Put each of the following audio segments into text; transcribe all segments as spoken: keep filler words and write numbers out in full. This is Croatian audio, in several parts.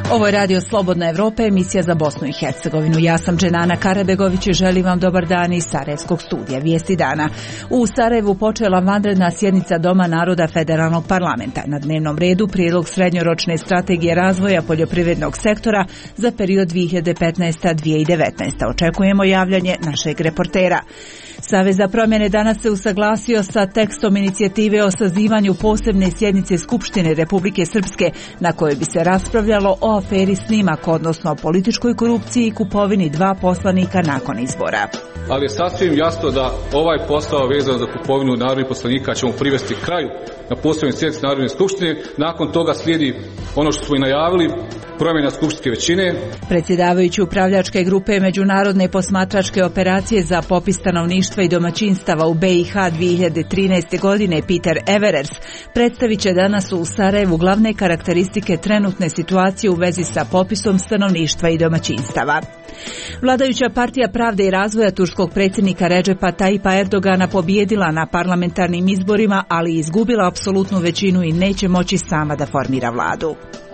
Ovo je Radio Slobodna Evropa, emisija za Bosnu i Hercegovinu. Ja sam Dženana Karabegović i želim vam dobar dan iz Sarajevskog studija. Vijesti dana. U Sarajevu počela vanredna sjednica Doma naroda Federalnog parlamenta. Na dnevnom redu prijedlog srednjoročne strategije razvoja poljoprivrednog sektora za period dvije hiljade petnaeste do dvije hiljade devetnaeste. Očekujemo javljanje našeg reportera. Savez za promjene danas se usaglasio sa tekstom inicijative o sazivanju posebne sjednice Skupštine Republike Srpske na kojoj bi se raspravljalo o aferi Snimak, odnosno o političkoj korupciji i kupovini dva poslanika nakon izbora. Ali je sasvim jasno da ovaj posao vezan za kupovinu narodnih poslanika ćemo privesti kraju na posebnoj sjednici Narodne skupštine. Nakon toga slijedi ono što smo i najavili, promjena skupštinske većine. Predsjedavajući upravljačke grupe Međunarodne posmatračke operacije za popis stanovništva i domaćinstava u B i H dvije hiljade trinaeste. godine Peter Everers predstavit će danas u Sarajevu glavne karakteristike trenutne situacije u vezi sa popisom stanovništva i domaćinstava. Vladajuća partija Pravde i razvoja turskog predsjednika Redžepa Tayyipa Erdogana pobijedila na parlamentarnim izborima, ali izgubila apsolutnu većinu i neće moći sama da formira vladu.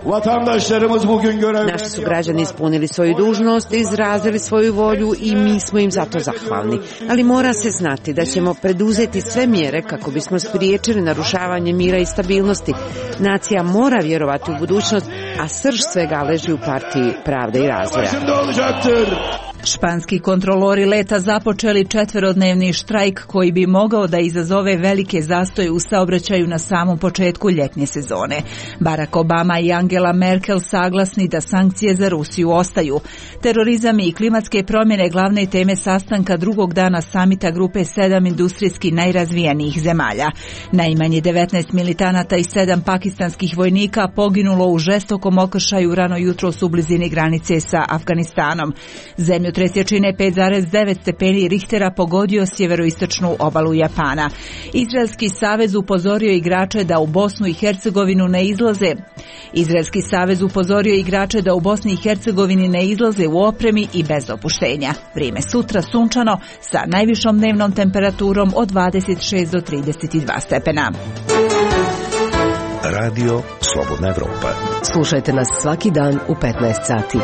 Naši su građani ispunili svoju dužnost, izrazili svoju volju i mi smo im zato zahvalni. Ali mora se znati da ćemo preduzeti sve mjere kako bismo spriječili narušavanje mira i stabilnosti. Nacija mora vjerovati u budućnost, a srž svega leži u partiji Pravde i razvoja. Španski kontrolori leta započeli četverodnevni štrajk koji bi mogao da izazove velike zastoje u saobraćaju na samom početku ljetne sezone. Barack Obama i Angela Merkel saglasni da sankcije za Rusiju ostaju. Terorizam i klimatske promjene glavne teme sastanka drugog dana samita grupe sedam industrijski najrazvijenijih zemalja. Najmanje devetnaest militanata i sedam pakistanskih vojnika poginulo u žestokom okršaju rano jutros u blizini granice sa Afganistanom. Zemlju Tresjačine pet zarez devet stepeni Richtera pogodio sjeveroistočnu obalu Japana. Izraelski savez upozorio igrače da u Bosnu i Hercegovinu ne izlaze. Izraelski savez upozorio igrače da u Bosni i Hercegovini ne izlaze u opremi i bez opuštenja. Vrijeme sutra sunčano sa najvišom dnevnom temperaturom od dvadeset šest do trideset dva stepena. Radio Slobodna Evropa. Slušajte nas svaki dan u petnaest sati.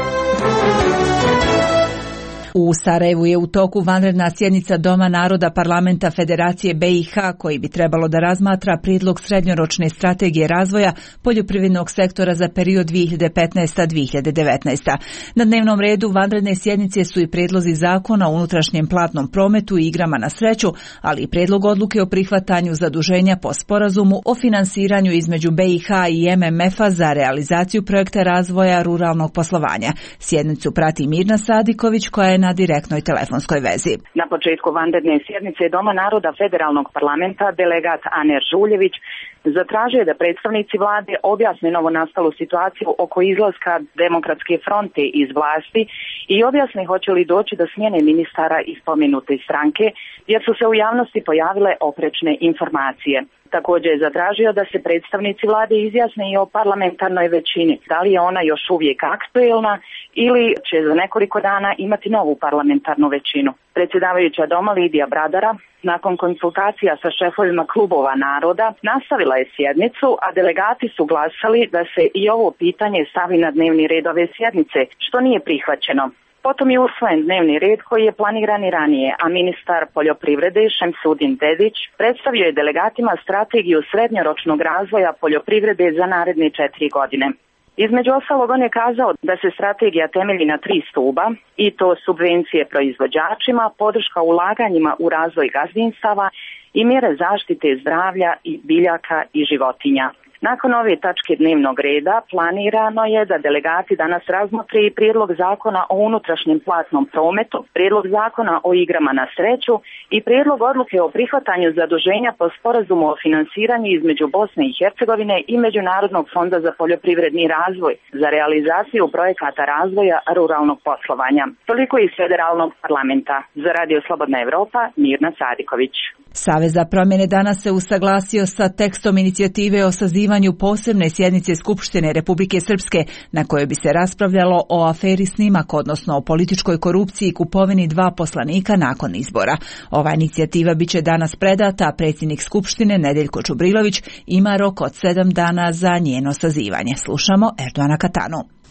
U Sarajevu je u toku vanredna sjednica Doma naroda parlamenta Federacije B i H koji bi trebalo da razmatra prijedlog srednjoročne strategije razvoja poljoprivrednog sektora za period dvije hiljade petnaeste do dvije hiljade devetnaeste. Na dnevnom redu vanredne sjednice su i prijedlozi zakona o unutrašnjem platnom prometu i igrama na sreću, ali i prijedlog odluke o prihvatanju zaduženja po sporazumu o finansiranju između B i H i M M F-a za realizaciju projekta razvoja ruralnog poslovanja. Sjednicu prati Mirna Sadiković koja je na direktnoj telefonskoj vezi. Na početku vanredne sjednice Doma naroda Federalnog parlamenta delegat Aner Žuljević zatražio je da predstavnici vlade objasne novonastalu situaciju oko izlaska Demokratske fronte iz vlasti i objasne hoće li doći do smjene ministara iz spomenute stranke, jer su se u javnosti pojavile oprečne informacije. Također je zatražio da se predstavnici vlade izjasne i o parlamentarnoj većini. Da li je ona još uvijek aktuelna ili će za nekoliko dana imati novu parlamentarnu većinu. Predsjedavajuća Doma Lidija Bradara, nakon konsultacija sa šefovima klubova naroda, nastavila je sjednicu, a delegati su glasali da se i ovo pitanje stavi na dnevni red ove sjednice, što nije prihvaćeno. Potom je usvojen dnevni red koji je planiran i ranije, a ministar poljoprivrede Šemsudin Dedić predstavio je delegatima strategiju srednjoročnog razvoja poljoprivrede za naredne četiri godine. Između ostalog on je kazao da se strategija temelji na tri stuba, i to subvencije proizvođačima, podrška ulaganjima u razvoj gazdinstava i mjere zaštite zdravlja i biljaka i životinja. Nakon ove tačke dnevnog reda planirano je da delegati danas razmotre i prijedlog zakona o unutrašnjem platnom prometu, prijedlog zakona o igrama na sreću i prijedlog odluke o prihvatanju zaduženja po sporazumu o finansiranju između Bosne i Hercegovine i Međunarodnog fonda za poljoprivredni razvoj za realizaciju projekata razvoja ruralnog poslovanja. Toliko iz Federalnog parlamenta. Za Radio Slobodna Evropa, Mirna Sadiković. Savez za promjene danas se usaglasio sa tekstom inicijative o sazivanju posebne sjednice Skupštine Republike Srpske na kojoj bi se raspravljalo o aferi Snimak, odnosno o političkoj korupciji i kupovini dva poslanika nakon izbora. Ova inicijativa biće danas predata, a predsjednik Skupštine Nedeljko Čubrilović ima rok od sedam dana za njeno sazivanje. Slušamo Erdoana Katanu.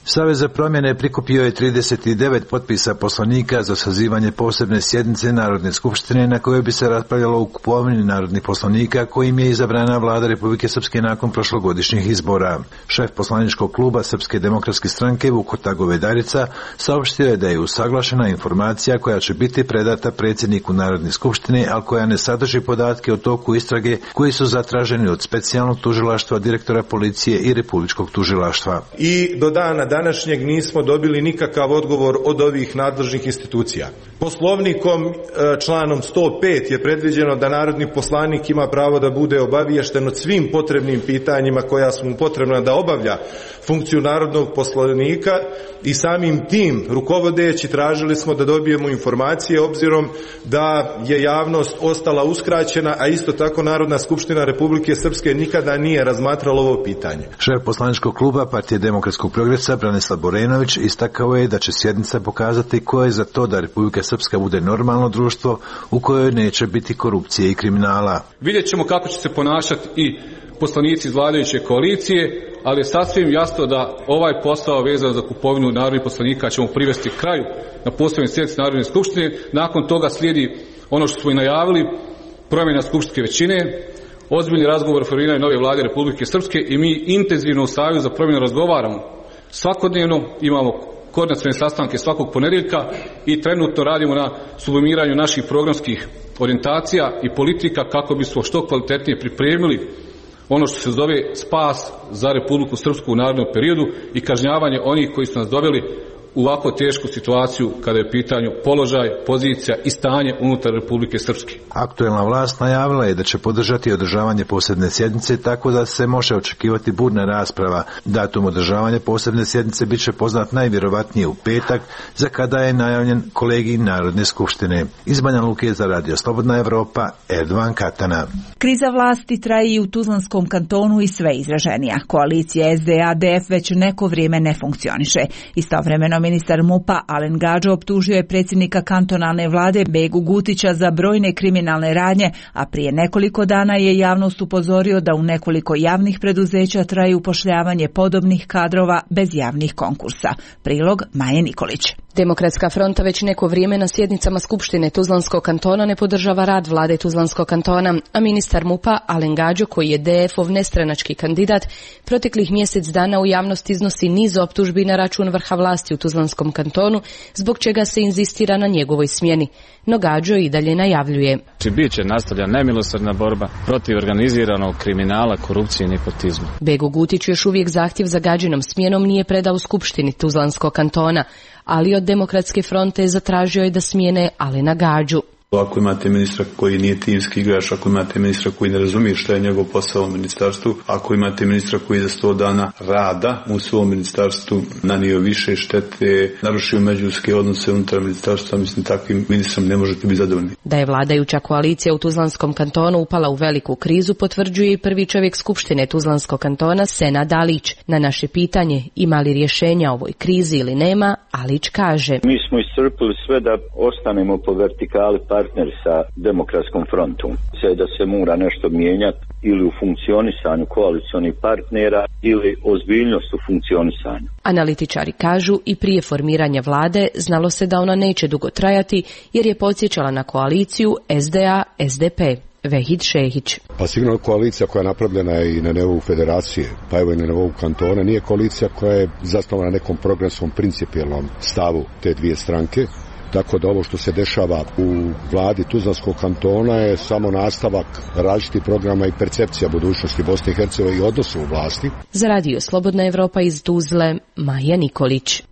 Savez za promjene prikupio je trideset devet potpisa poslanika za sazivanje posebne sjednice Narodne skupštine na kojoj bi se raspravljalo o kupovini narodnih poslanika kojim je izabrana vlada Republike Srpske nakon prošlogodišnjih izbora. Šef poslaničkog kluba Srpske demokratske stranke Vukotar Govedarica saopštio je da je usaglašena informacija koja će biti predata predsjedniku Narodne skupštine, ali koja ne sadrži podatke o toku istrage koji su zatraženi od specijalnog tužilaštva, direktora policije i republičkog tužilaštva. I do dana današnjeg nismo dobili nikakav odgovor od ovih nadležnih institucija. Poslovnikom članom sto pet je predviđeno da narodni poslanik ima pravo da bude obaviješten o svim potrebnim pitanjima koja su mu potrebna da obavlja funkciju narodnog poslanika i samim tim rukovodeći tražili smo da dobijemo informacije obzirom da je javnost ostala uskraćena, a isto tako Narodna skupština Republike Srpske nikada nije razmatrala ovo pitanje. Šef poslaničkog kluba Partije demokratskog progresa Branislav Borenović istakao je da će sjednica pokazati ko je za to da Republika Srpska bude normalno društvo u kojoj neće biti korupcije i kriminala. Vidjet ćemo kako će se ponašati i poslanici iz vladajuće koalicije, ali je sasvim jasno da ovaj posao vezan za kupovinu narodnih poslanika ćemo privesti kraju na posebnoj sjednici Narodne skupštine. Nakon toga slijedi ono što smo i najavili, promjena skupštinske većine, ozbiljni razgovor o formiranju nove vlade Republike Srpske i mi intenzivno u Savezu za promjenu razgovaramo. Svakodnevno imamo koordinacione sastanke svakog ponedjeljka i trenutno radimo na sublimiranju naših programskih orijentacija i politika kako bismo što kvalitetnije pripremili ono što se zove spas za Republiku Srpsku u narednom periodu i kažnjavanje onih koji su nas doveli u ovako tešku situaciju kada je u pitanju položaj, pozicija i stanje unutar Republike Srpske. Aktuelna vlast najavila je da će podržati održavanje posebne sjednice tako da se može očekivati burna rasprava. Datum održavanja posebne sjednice bit će poznat najvjerovatnije u petak, za kada je najavljen kolegij Narodne skupštine. Iz Banja Luke za Radio Slobodna Evropa, Erdovan Katana. Kriza vlasti traje i u Tuzlanskom kantonu i sve izraženija. Koalicija S D A D F već neko vrijeme ne funkcioniše. Istovremeno ministar MUP-a Alen Gadžo optužio je predsjednika kantonalne vlade Begu Gutića za brojne kriminalne radnje, a prije nekoliko dana je javnost upozorio da u nekoliko javnih preduzeća traje upošljavanje podobnih kadrova bez javnih konkursa. Prilog Maje Nikolić. Demokratska fronta već neko vrijeme na sjednicama Skupštine Tuzlanskog kantona ne podržava rad vlade Tuzlanskog kantona, a ministar MUP-a Alen Gadžo, koji je D F-ov nestranački kandidat, proteklih mjesec dana u javnost iznosi niz optužbi na račun vrha vlasti u Tuzlanskom kantonu, zbog čega se inzistira na njegovoj smjeni. No Gadžo i dalje najavljuje. Bit će nastavlja nemilosrdna borba protiv organiziranog kriminala, korupcije i nepotizma. Begu Gutić još uvijek zahtjev za Gadžinom smjenom nije predao u Skupštini Tuzlanskog kantona, ali od Demokratske fronte zatražio je da smijene Alena Gadžu. Ako imate ministra koji nije timski igrač, ako imate ministra koji ne razumije šta je njegov posao u ministarstvu, ako imate ministra koji za sto dana rada u svom ministarstvu nanio više štete, narušio međuljudske odnose unutar ministarstva, mislim takvim ministrom ne možete biti zadovoljni. Da je vladajuća koalicija u Tuzlanskom kantonu upala u veliku krizu, potvrđuje i prvi čovjek Skupštine Tuzlanskog kantona Senad Alić. Na naše pitanje ima li rješenja ovoj krizi ili nema, Alić kaže: Mi smo iscrpili sve da ostanemo po vertikali partneri sa Demokratskom frontom. Sve da se mora nešto mijenjati ili u funkcionisanju koalicionih partnera ili ozbiljnost u funkcionisanju. Analitičari kažu i prije formiranja vlade znalo se da ona neće dugo trajati jer je podsjećala na koaliciju S D A S D P. Vehid Šehić. Pa sigurno koalicija koja je napravljena i na nivou federacije, pa evo i na nivou kantona, nije koalicija koja je zasnovana na nekom programskom principijelnom stavu te dvije stranke. Tako da ovo što se dešava u vladi Tuzlanskog kantona je samo nastavak različitih programa i percepcija budućnosti Bosne i Hercegovine i odnosa u vlasti. Za Radio Slobodna Evropa iz Tuzle, Maja Nikolić.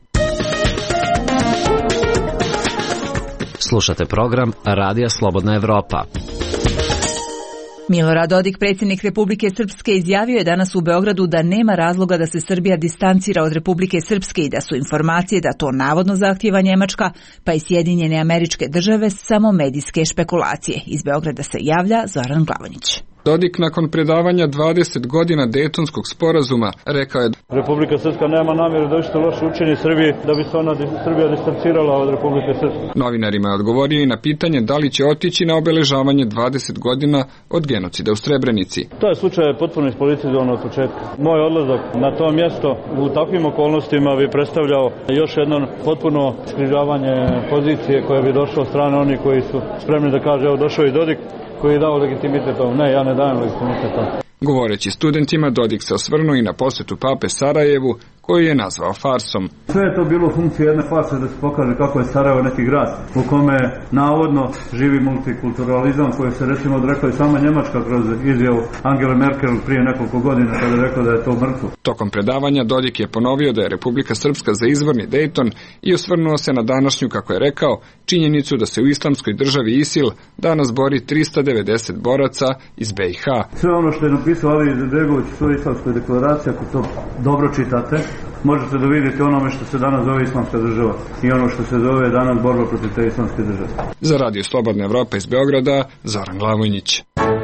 Slušate program Radija Slobodna Evropa. Milorad Dodik, predsjednik Republike Srpske, izjavio je danas u Beogradu da nema razloga da se Srbija distancira od Republike Srpske i da su informacije da to navodno zahtijeva Njemačka, pa i Sjedinjene Američke Države, samo medijske špekulacije. Iz Beograda se javlja Zoran Glavonjić. Dodik nakon predavanja dvadeset godina Dejtonskog sporazuma rekao je: Republika Srpska nema namjeru da što loše učini Srbiji da bi se ona Srbija distancirala od Republike Srpske. Novinarima je odgovorio i na pitanje da li će otići na obeležavanje dvadeset godina od genocida u Srebrenici. To je slučaj potpuno ispolitizovan od početka. Moj odlazak na to mjesto u takvim okolnostima bi predstavljao još jedno potpuno skrižavanje pozicije koje bi došlo od strane onih koji su spremni da kaže evo došao i Dodik koji je dao legitimitet ovom. Ne, ja ne dajem legitimitet ovom. Govoreći studentima, Dodik se osvrnuo i na posjetu pape Sarajevu, koju je nazvao farsom. Sve je to bilo u funkciji jedne farse da se pokaže kako je Sarajevo neki grad u kome navodno živi multikulturalizam koji se recimo odrekla i sama Njemačka kroz izjavu Angele Merkel prije nekoliko godina kada je rekla da je to mrtvo. Tokom predavanja Dodik je ponovio da je Republika Srpska za izvorni Dejton i osvrnuo se na današnju, kako je rekao, činjenicu da se u islamskoj državi ISIL danas bori tristo devedeset boraca iz B i H. Sve ono što je napisao Ali Izetbegović u svojoj islamskoj deklaraciji, ako to dobro čitate, možete da vidite onome što se danas zove islamska država i ono što se zove danas borba protiv te islamske države. Za Radio Slobodna Evropa iz Beograda, Zoran Glavojnić.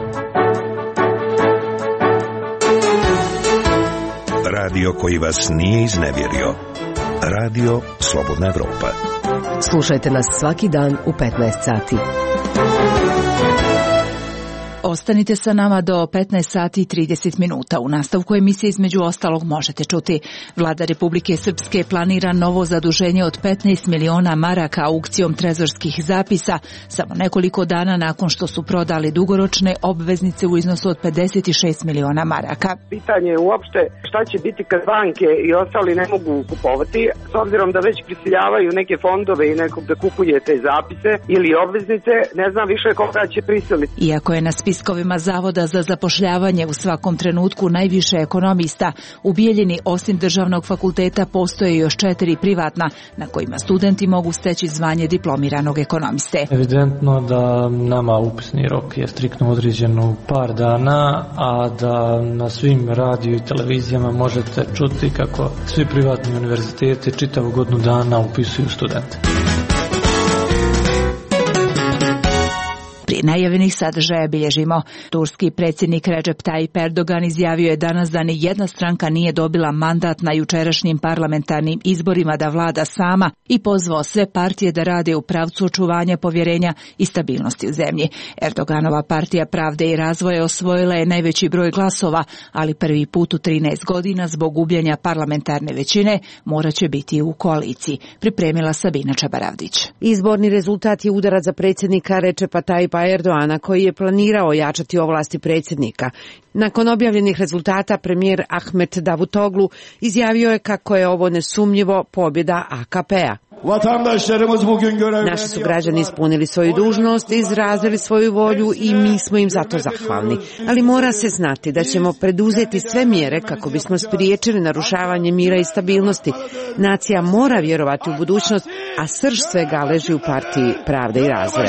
Radio koji vas nije iznevjerio. Radio Slobodna Evropa. Slušajte nas svaki dan u petnaest sati. Ostanite sa nama do petnaest sati i trideset minuta. U nastavku emisije između ostalog možete čuti: Vlada Republike Srpske planira novo zaduženje od petnaest miliona maraka aukcijom trezorskih zapisa samo nekoliko dana nakon što su prodali dugoročne obveznice u iznosu od pedeset šest miliona maraka. Pitanje je uopšte šta će biti kad banke i ostali ne mogu kupovati, s obzirom da već prisiljavaju neke fondove i nekog da kupuje te zapise ili obveznice, ne znam više koga će prisiliti. Iako je na spiskovima Zavoda za zapošljavanje u svakom trenutku najviše ekonomista, u Bijeljini osim državnog fakulteta postoje još četiri privatna na kojima studenti mogu steći zvanje diplomiranog ekonomiste. Evidentno da nama upisni rok je striktno određen u par dana, a da na svim radio i televizijama možete čuti kako svi privatni univerziteti čitavu godinu dana upisuju studente. Prije najavljenih sadržaja bilježimo. Turski predsjednik Recep Tayyip Erdogan izjavio je danas da ni jedna stranka nije dobila mandat na jučerašnjim parlamentarnim izborima da vlada sama i pozvao sve partije da rade u pravcu očuvanja povjerenja i stabilnosti u zemlji. Erdoganova partija Pravde i razvoja osvojila je najveći broj glasova, ali prvi put u trinaest godina zbog gubljenja parlamentarne većine morat će biti u koaliciji. Pripremila Sabina Čabaravdić. Izborni rezultat je udarac za predsjednika Recepa Tayyipa Erdoana, koji je planirao ojačati ovlasti predsjednika. Nakon objavljenih rezultata premijer Ahmet Davutoglu izjavio je kako je ovo nesumnjivo pobjeda A K P-a. Naši su građani ispunili svoju dužnost, izrazili svoju volju i mi smo im zato zahvalni. Ali mora se znati da ćemo preduzeti sve mjere kako bismo spriječili narušavanje mira i stabilnosti. Nacija mora vjerovati u budućnost, a srž svega leži u partiji Pravde i razvoja.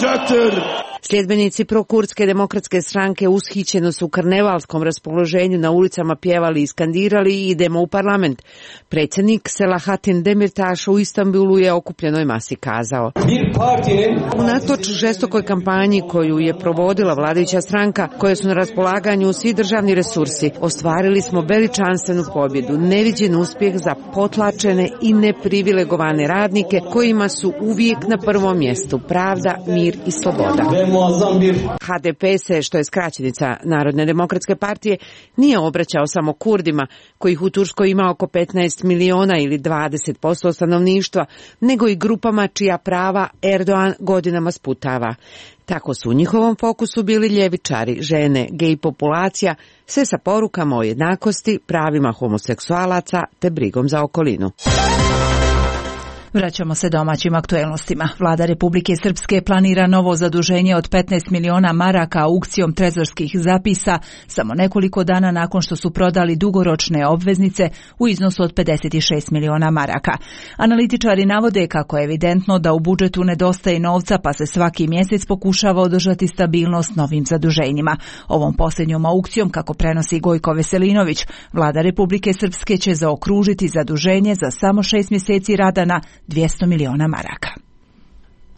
Sljedbenici prokurdske demokratske stranke ushićeno su u karnevalskom raspoloženju na ulicama pjevali i skandirali idemo u parlament. Predsjednik Selahattin Demirtaš u Istanbulu je okupljenoj masi kazao: unatoč žestokoj kampanji koju je provodila vladajuća stranka, koje su na raspolaganju svi državni resursi, ostvarili smo veličanstvenu pobjedu, neviđen uspjeh za potlačene i neprivilegovane radnike kojima su uvijek na prvom mjestu pravda, mir i sloboda. H D P se, što je skraćenica Narodne demokratske partije, nije obraćao samo Kurdima, kojih u Turskoj ima oko petnaest miliona ili dvadeset posto stanovništva, nego i grupama čija prava Erdogan godinama sputava. Tako su u njihovom fokusu bili ljevičari, žene, gej populacija, sve sa porukama o jednakosti, pravima homoseksualaca te brigom za okolinu. Vraćamo se domaćim aktuelnostima. Vlada Republike Srpske planira novo zaduženje od petnaest miliona maraka aukcijom trezorskih zapisa samo nekoliko dana nakon što su prodali dugoročne obveznice u iznosu od pedeset šest miliona maraka. Analitičari navode kako je evidentno da u budžetu nedostaje novca, pa se svaki mjesec pokušava održati stabilnost novim zaduženjima. Ovom posljednjom aukcijom, kako prenosi Gojko Veselinović, Vlada Republike Srpske će zaokružiti zaduženje za samo šest mjeseci rada na dvjesto miliona maraka.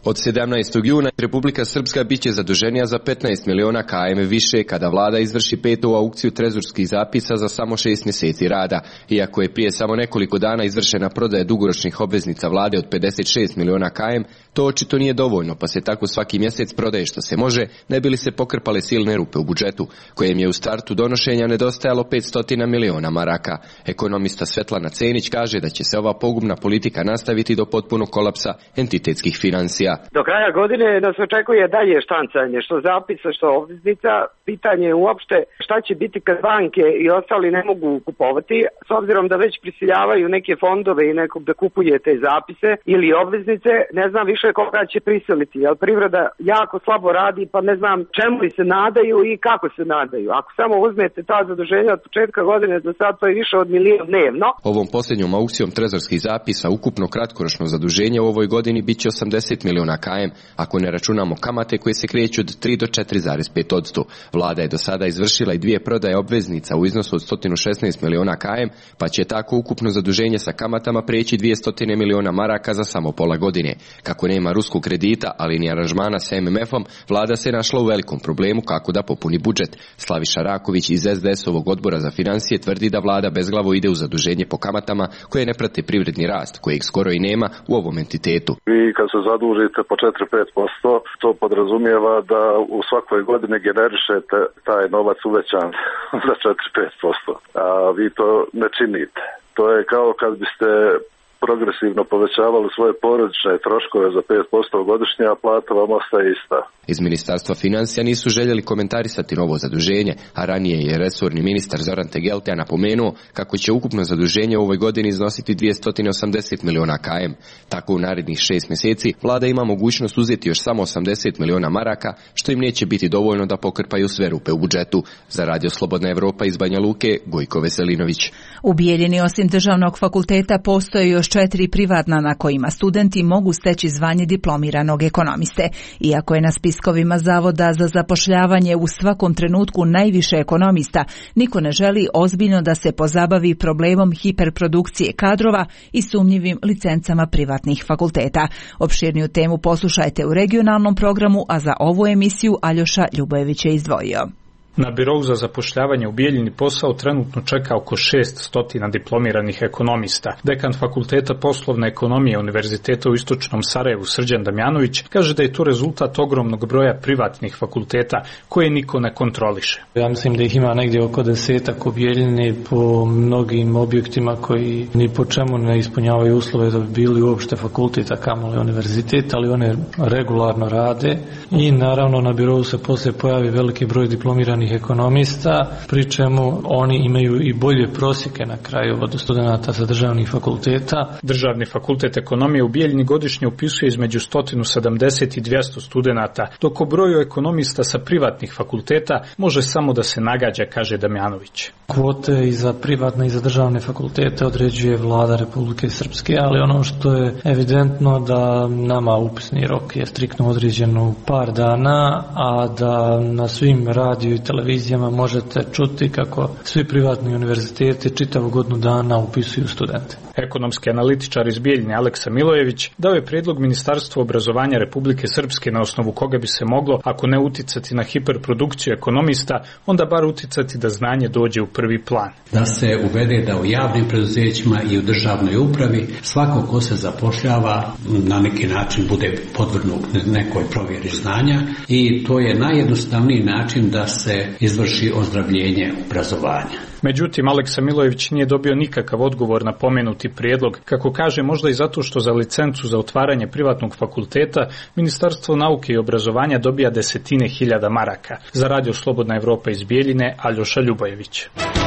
Od sedamnaestog juna Republika Srpska biće zaduženija za petnaest miliona km više kada vlada izvrši petu aukciju trezorskih zapisa za samo šest mjeseci rada. Iako je prije samo nekoliko dana izvršena prodaja dugoročnih obveznica vlade od pedeset šest miliona km, to očito nije dovoljno, pa se tako svaki mjesec prodaje što se može, ne bi li se pokrpale silne rupe u budžetu, kojem je u startu donošenja nedostajalo petsto miliona maraka. Ekonomista Svetlana Cenić kaže da će se ova pogubna politika nastaviti do potpunog kolapsa entitetskih financija. Do kraja godine nas očekuje dalje štancanje, što zapisa, što obveznica. Pitanje je uopšte šta će biti kad banke i ostali ne mogu kupovati, s obzirom da već prisiljavaju neke fondove i nekog da kupuje te zapise ili obveznice, ne znam više koga će prisiliti, jer privreda jako slabo radi, pa ne znam čemu li se nadaju i kako se nadaju. Ako samo uzmete ta zaduženja od početka godine do sad, to je više od milijon dnevno. Ovom posljednjom aukcijom trezorskih zapisa ukupno kratkoročno zaduženje u ovoj godini biće osamdeset miliona km, ako ne računamo kamate koje se kreću od tri do četiri zarez pet posto. Vlada je do sada izvršila i dvije prodaje obveznica u iznosu od sto šesnaest miliona km, pa će tako ukupno zaduženje sa kamatama preći dvjesto miliona maraka za samo pola godine. Kako nema ruskog kredita, ali ni aranžmana s em em efom, vlada se našla u velikom problemu kako da popuni budžet. Slaviša Raković iz es de es-ovog odbora za financije tvrdi da vlada bezglavo ide u zaduženje po kamatama koje ne prate privredni rast, kojeg skoro i nema u ovom entitetu. Vi kad se zadužite po četiri do pet posto, to podrazumijeva da u svakoj godini generišete taj novac uvećan za četiri do pet posto, a vi to ne činite. To je kao kad biste progresivno povećavali svoje porodične troškove za pet posto godišnje, a plata vam ostaje ista. Iz Ministarstva financija nisu željeli komentarisati novo zaduženje, a ranije je resorni ministar Zoran Tegeltija napomenuo kako će ukupno zaduženje u ovoj godini iznositi dvjesto osamdeset miliona km. Tako u narednih šest mjeseci vlada ima mogućnost uzeti još samo osamdeset miliona maraka, što im neće biti dovoljno da pokrpaju sve rupe u budžetu. Za Radio Slobodna Evropa iz Banja Luke, Gojko Veselinović. U Bijeljini osim državnog fakulteta postoje još četiri privatna na kojima studenti mogu steći zvanje diplomiranog ekonomiste. Iako je na spiskovima Zavoda za zapošljavanje u svakom trenutku najviše ekonomista, niko ne želi ozbiljno da se pozabavi problemom hiperprodukcije kadrova i sumnjivim licencama privatnih fakulteta. Opširniju temu poslušajte u regionalnom programu, a za ovu emisiju Aljoša Ljubojević je izdvojio. Na birou za zapošljavanje u Bijeljini posao trenutno čeka oko šest stotina diplomiranih ekonomista. Dekan Fakulteta poslovne ekonomije Univerziteta u Istočnom Sarajevu Srđan Damjanović kaže da je to rezultat ogromnog broja privatnih fakulteta koje niko ne kontroliše. Ja mislim da ih ima negdje oko desetak u Bijeljini po mnogim objektima koji ni po čemu ne ispunjavaju uslove da bi bili uopšte fakultet, a kamoli univerzitet, ali one regularno rade i naravno na birou se poslije pojavi veliki broj diplomiranih ekonomista, pri čemu oni imaju i bolje prosjeke na kraju od studenata sa državnih fakulteta. Državni fakultet ekonomije u Bijeljini godišnje upisuje između sto sedamdeset i dvjesto studenata, dok o broju ekonomista sa privatnih fakulteta može samo da se nagađa, kaže Damjanović. Kvote i za privatne i za državne fakultete određuje vlada Republike Srpske, ali ono što je evidentno da nama upisni rok je striktno određen u par dana, a da na svim radio i televizijama možete čuti kako svi privatni univerziteti čitavu godinu dana upisuju studente. Ekonomski analitičar iz Bijeljine Aleksa Milojević dao je prijedlog Ministarstva obrazovanja Republike Srpske na osnovu koga bi se moglo, ako ne uticati na hiperprodukciju ekonomista, onda bar uticati da znanje dođe u prvi plan. Da se uvede da u javnim preduzećima i u državnoj upravi svako ko se zapošljava na neki način bude podvrgnut nekoj provjeri znanja i to je najjednostavniji način da se izvrši ozdravljenje obrazovanja. Međutim, Aleksa Milojević nije dobio nikakav odgovor na pomenuti prijedlog, kako kaže možda i zato što za licencu za otvaranje privatnog fakulteta Ministarstvo nauke i obrazovanja dobija desetine hiljada maraka. Za Radio Slobodna Evropa iz Bijeljine, Aljoša Ljubojević.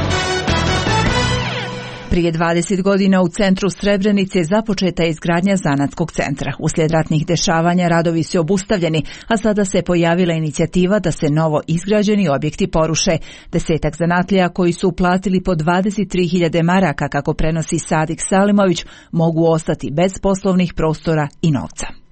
Prije dvadeset godina u centru Srebrenice započeta je izgradnja zanatskog centra. Uslijed ratnih dešavanja radovi su obustavljeni, a sada se pojavila inicijativa da se novo izgrađeni objekti poruše. Desetak zanatlija koji su uplatili po dvadeset tri hiljade maraka, kako prenosi Sadik Salimović, mogu ostati bez poslovnih prostora i novca.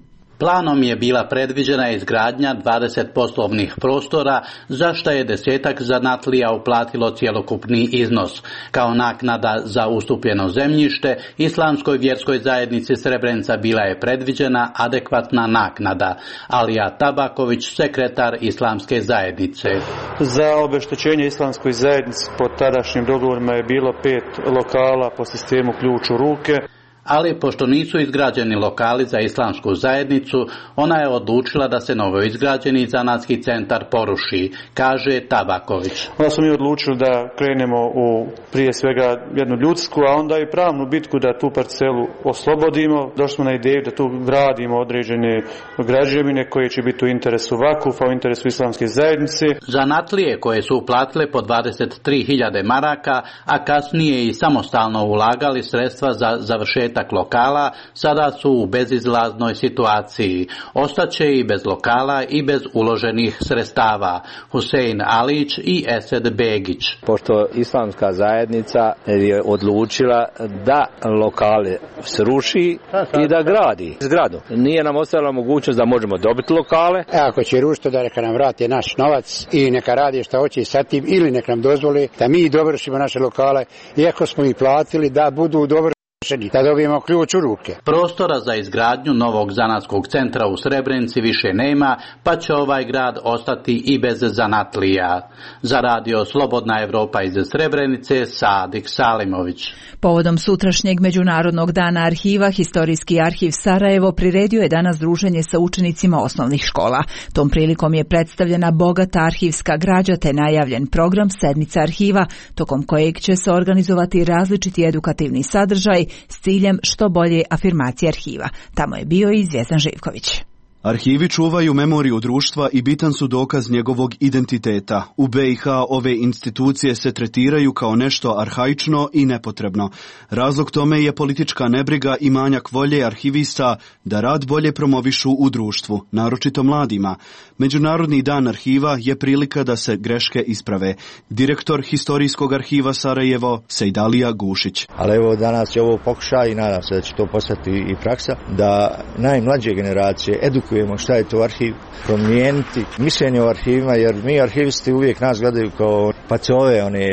Planom je bila predviđena izgradnja dvadeset poslovnih prostora, za što je desetak zanatlija uplatilo cjelokupni iznos. Kao naknada za ustupljeno zemljište, Islamskoj vjerskoj zajednici Srebrenica bila je predviđena adekvatna naknada. Alija Tabaković, sekretar Islamske zajednice. Za obeštećenje Islamskoj zajednici po tadašnjim dogovorima je bilo pet lokala po sistemu ključ u ruke. Ali pošto nisu izgrađeni lokali za Islamsku zajednicu, ona je odlučila da se novo izgrađeni zanatski centar poruši, kaže Tabaković. Onda smo mi odlučili da krenemo u prije svega jednu ljudsku, a onda i pravnu bitku da tu parcelu oslobodimo. Došli smo na ideju da tu gradimo određene građevine koje će biti u interesu vakufa, u interesu Islamske zajednice. Zanatlije koje su uplatile po dvadeset tri hiljade maraka, a kasnije i samostalno ulagali sredstva za završetak lokala, sada su u bezizlaznoj situaciji. Ostaće i bez lokala i bez uloženih sredstava. Husein Alić i Esed Begić. Pošto Islamska zajednica je odlučila da lokale sruši i da gradi zgradu. Nije nam ostavila mogućnost da možemo dobiti lokale. E, ako će rušiti, da neka nam vrati naš novac i neka radi šta hoće sa tim, ili neka nam dozvoli da mi dovršimo naše lokale, iako smo ih platili, da budu dobro da dobijemo ključ u ruke. Prostora za izgradnju novog zanatskog centra u Srebrenici više nema, pa će ovaj grad ostati i bez zanatlija. Za radio Slobodna Evropa iz Srebrenice, Sadik Salimović. Povodom sutrašnjeg Međunarodnog dana arhiva, Historijski arhiv Sarajevo priredio je danas druženje sa učenicima osnovnih škola. Tom prilikom je predstavljena bogata arhivska građa te najavljen program Sedmica arhiva, tokom kojeg će se organizovati različiti edukativni sadržaj s ciljem što bolje afirmacije arhiva. Tamo je bio i Zvjezdan Živković. Arhivi čuvaju memoriju društva i bitan su dokaz njegovog identiteta. U B i H ove institucije se tretiraju kao nešto arhaično i nepotrebno. Razlog tome je politička nebriga i manjak volje arhivista da rad bolje promovišu u društvu, naročito mladima. Međunarodni dan arhiva je prilika da se greške isprave. Direktor Historijskog arhiva Sarajevo, Sejdalija Gušić. Ali evo danas je ovo pokušaj i nadam se da će to postati i praksa, da najmlađe generacije edukuju šta je to arhiv, promijeniti mišljenje o arhivima, jer mi arhivisti uvijek nas gledaju kao pacove, one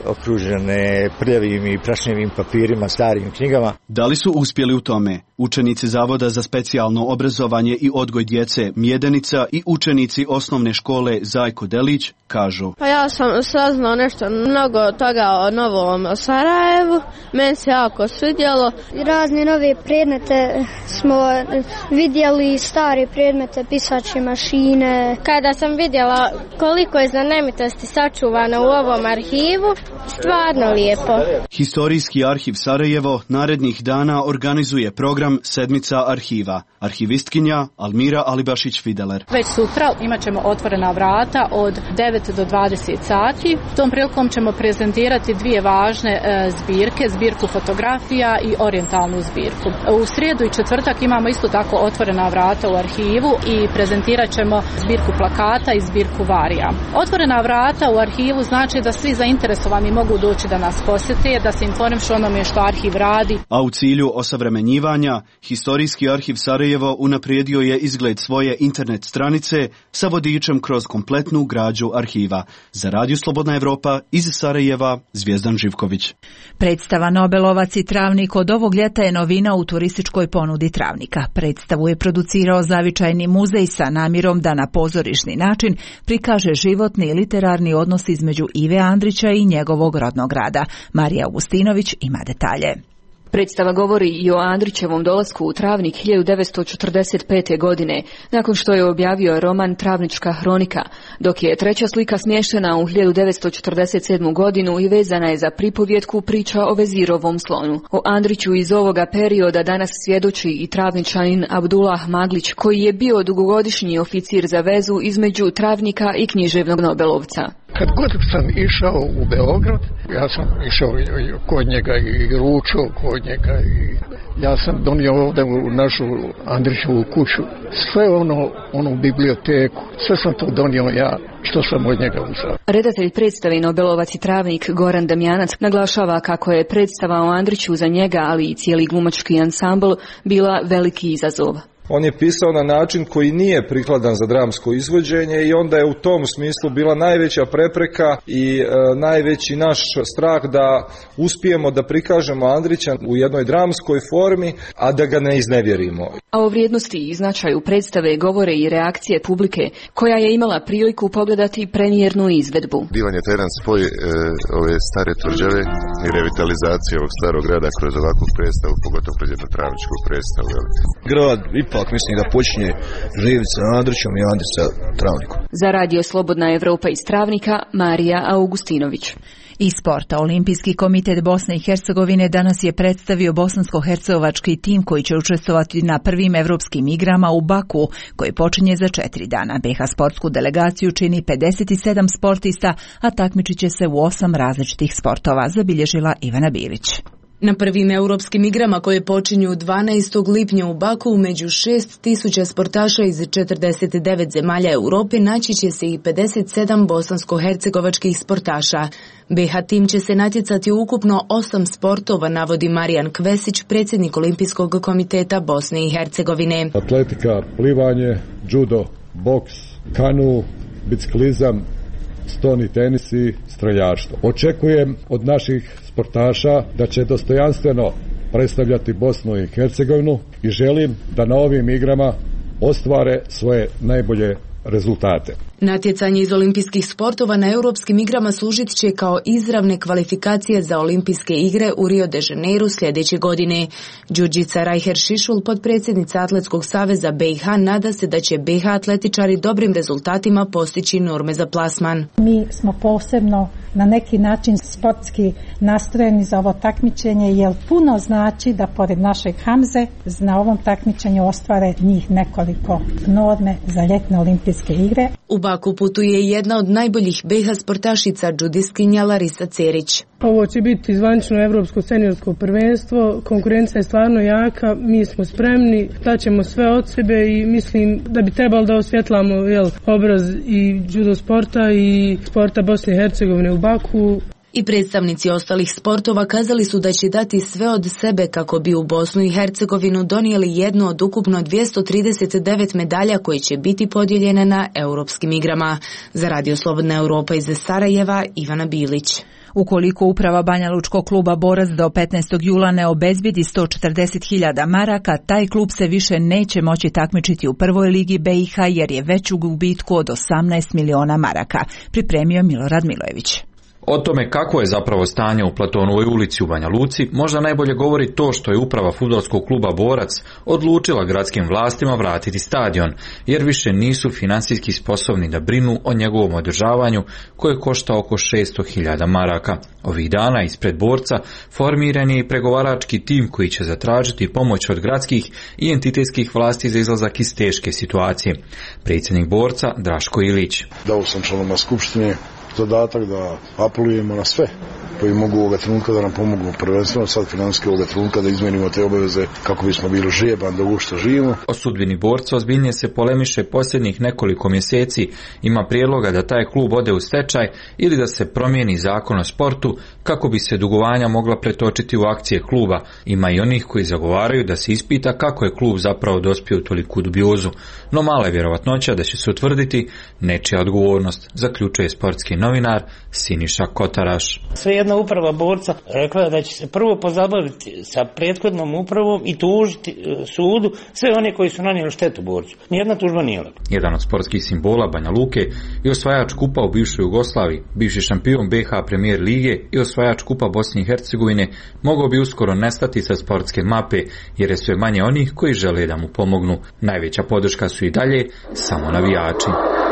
okružene prljavim i prašnjevim papirima, starim knjigama. Da li su uspjeli u tome? Učenici Zavoda za specijalno obrazovanje i odgoj djece Mjedenica i učenici osnovne škole Zajko Delić kažu. Pa ja sam saznao nešto mnogo toga o Novom Sarajevu, meni se jako svidjelo. Razne nove predmete smo vidjeli, stari predmete, pisače mašine. Kada sam vidjela koliko je znamenitosti sačuvano u ovom arhivu, stvarno lijepo. Historijski arhiv Sarajevo narednih dana organizuje program Sedmica arhiva. Arhivistkinja Almira Alibašić-Fideler. Već sutra imat ćemo otvorena vrata od devet do dvadeset sati. Tom prilikom ćemo prezentirati dvije važne e, zbirke, zbirku fotografija i orijentalnu zbirku. U srijedu i četvrtak imamo isto tako otvorena vrata u arhivu i prezentirat ćemo zbirku plakata i zbirku varija. Otvorena vrata u arhivu znači da svi zainteresovani mogu doći da nas posjete, da se informišu onome što arhiv radi. A u cilju osavremenjivanja, Historijski arhiv Sarajevo unaprijedio je izgled svoje internet stranice sa vodičem kroz kompletnu građu arhiva. Za Radio Slobodna Evropa iz Sarajeva, Zvjezdan Živković. Predstava Nobelovac i travnik od ovog ljeta je novina u turističkoj ponudi travnika. Predstavu je producirao Zavičajni muzej sa namjerom da na pozorišni način prikaže životni i literarni odnos između Ive Andrića i njegovog rodnog grada. Marija Augustinović ima detalje. Predstava govori i o Andrićevom dolasku u Travnik hiljadu devetsto četrdeset pete. godine, nakon što je objavio roman Travnička hronika, dok je treća slika smještena u hiljadu devetsto četrdeset sedmu. godinu i vezana je za pripovjetku priča o Vezirovom slonu. O Andriću iz ovoga perioda danas svjedoči i Travničanin Abdullah Maglić, koji je bio dugogodišnji oficir za vezu između Travnika i književnog Nobelovca. Kad god sam išao u Beograd, ja sam išao kod njega i ručao kod njega i ja sam donio ovdje u našu Andrićevu kuću sve ono, onu biblioteku, sve sam to donio ja što sam od njega uzao. Redatelj predstave Nobelovac i travnik Goran Damjanac naglašava kako je predstava o Andriću za njega, ali i cijeli glumački ansambl bila veliki izazov. On je pisao na način koji nije prikladan za dramsko izvođenje i onda je u tom smislu bila najveća prepreka i e, najveći naš strah da uspijemo da prikažemo Andrića u jednoj dramskoj formi, a da ga ne iznevjerimo. A o vrijednosti i značaju predstave govore i reakcije publike, koja je imala priliku pogledati premijernu izvedbu. Divan je taj jedan spoj e, ove stare tvrđave i revitalizacije ovog starog grada kroz ovakvu predstavu, pogotovo kroz jednu travničku predstavu. Jel? Grad ipak mislim da počinje živjeti sa Andrićom i Andrić sa Travnikom. Za Radio Slobodna Evropa iz Travnika, Marija Augustinović. Iz sporta, Olimpijski komitet Bosne i Hercegovine danas je predstavio bosansko-hercegovački tim koji će učestvovati na prvim evropskim igrama u Baku, koji počinje za četiri dana. B H sportsku delegaciju čini pedeset sedam sportista, a takmičit će se u osam različitih sportova, zabilježila Ivana Bilić. Na prvim europskim igrama koje počinju dvanaestog lipnja u Baku među šest tisuća sportaša iz četrdeset devet zemalja Europe naći će se i pedeset sedam bosansko-hercegovačkih sportaša. B H tim će se natjecati u ukupno osam sportova, navodi Marijan Kvesić, predsjednik Olimpijskog komiteta Bosne i Hercegovine. Atletika, plivanje, judo, boks, kanu, biciklizam, stoni tenis i streljaštvo. Očekujem od naših sportaša da će dostojanstveno predstavljati Bosnu i Hercegovinu i želim da na ovim igrama ostvare svoje najbolje rezultate. Natjecanje iz olimpijskih sportova na europskim igrama služit će kao izravne kvalifikacije za olimpijske igre u Rio de Janeiro sljedeće godine. Đurđica Rajher-Šišul, potpredsjednica Atletskog saveza B i H, nada se da će B i H atletičari dobrim rezultatima postići norme za plasman. Mi smo posebno na neki način sportski nastrojeni za ovo takmičenje, jer puno znači da pored našeg Hamze na ovom takmičenju ostvare njih nekoliko norme za ljetne olimpijske igre. U Baku putuje jedna od najboljih B i H sportašica, džudiskinja Larisa Cerić. Ovo će biti zvanično evropsko seniorsko prvenstvo, konkurencija je stvarno jaka, mi smo spremni, daćemo sve od sebe i mislim da bi trebalo da osvjetlamo jel, obraz i judo sporta i sporta Bosne i Hercegovine u Baku. I predstavnici ostalih sportova kazali su da će dati sve od sebe kako bi u Bosnu i Hercegovinu donijeli jednu od ukupno dvjesto trideset devet medalja koje će biti podijeljene na europskim igrama. Za Radio Slobodna Europa iz Sarajeva, Ivana Bilić. Ukoliko uprava Banja Lučkog kluba Borac do petnaestog jula ne obezbijedi sto četrdeset hiljada maraka, taj klub se više neće moći takmičiti u prvoj ligi B i H jer je već u gubitku od osamnaest miliona maraka, pripremio Milorad Milojević. O tome kako je zapravo stanje u Platonovoj ulici u Banja Luci možda najbolje govori to što je uprava fudbalskog kluba Borac odlučila gradskim vlastima vratiti stadion, jer više nisu finansijski sposobni da brinu o njegovom održavanju koje košta oko šesto hiljada maraka. Ovih dana ispred Borca formiran je i pregovarački tim koji će zatražiti pomoć od gradskih i entitetskih vlasti za izlazak iz teške situacije. Predsjednik Borca Draško Ilić. Dao sam članoma skupštine zadatak da apelujemo na sve koji mogu ovoga trenutka da nam pomogu, prvenstveno sad financijski ovoga trenutka da izmenimo te obaveze kako bismo bili žijeban da u što živimo. O sudbini Borca ozbiljnije se polemiše posljednjih nekoliko mjeseci. Ima prijedloga da taj klub ode u stečaj ili da se promijeni zakon o sportu kako bi se dugovanja mogla pretočiti u akcije kluba. Ima i onih koji zagovaraju da se ispita kako je klub zapravo dospio u toliku dubiozu. No mala je vjerovatnoća da će se utvrditi nečija odgovornost, zaključuje sportski novinar Siniša Kotaraš. Svejedna uprava Borca rekla je da će se prvo pozabaviti sa prethodnom upravom i tužiti sudu sve one koji su nanijeli štetu Borcu. Nijedna tužba nije lako. Jedan od sportskih simbola Banja Luke i osvajač kupa u bivšoj Jugoslaviji, bivši šampion B H Premier lige i osvajač kupa Bosne i Hercegovine mogao bi uskoro nestati sa sportske mape jer je sve manje onih koji žele da mu pomognu. Najveća podrška su i dalje samo navijači.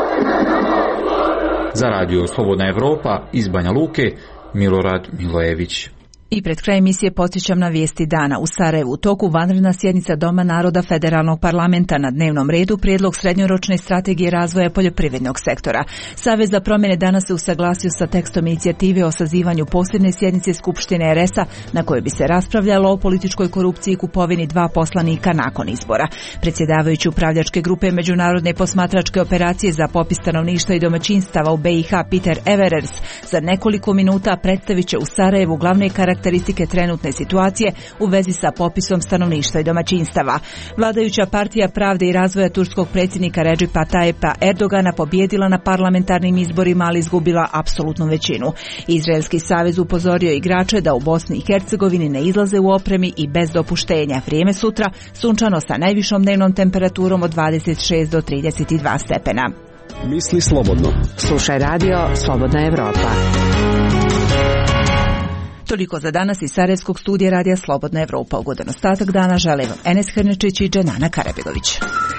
Za Radio Slobodna Evropa iz Banja Luke, Milorad Milojević. I pred kraj emisije podsjećam na vijesti dana. U Sarajevu u toku vanredna sjednica Doma naroda Federalnog parlamenta, na dnevnom redu prijedlog srednjoročne strategije razvoja poljoprivrednog sektora. Savez za promjene danas se usaglasio sa tekstom inicijative o sazivanju posebne sjednice Skupštine R S-a na kojoj bi se raspravljalo o političkoj korupciji i kupovini dva poslanika nakon izbora. Predsjedavajući upravljačke grupe Međunarodne posmatračke operacije za popis stanovništva i domaćinstava u B i H Peter Everers za nekoliko minuta predstavit će u Sarajevu glavne karakteristike karakteristike trenutne situacije u vezi sa popisom stanovništva i domaćinstava. Vladajuća partija Pravde i razvoja turskog predsjednika Recipa Tayyipa Erdogana pobjedila na parlamentarnim izborima, ali izgubila apsolutnu većinu. Izraelski savez upozorio igrače da u Bosni i Hercegovini ne izlaze u opremi i bez dopuštenja. Vrijeme sutra sunčano sa najvišom dnevnom temperaturom od dvadeset šest do trideset dva stepena. Misli slobodno. Slušaj radio Slobodna Evropa. Toliko za danas iz Sarajevskog studija radija Slobodna Evropa. Ugodan ostatak dana žele vam Enes Hrnečić i Dženana Karabegović.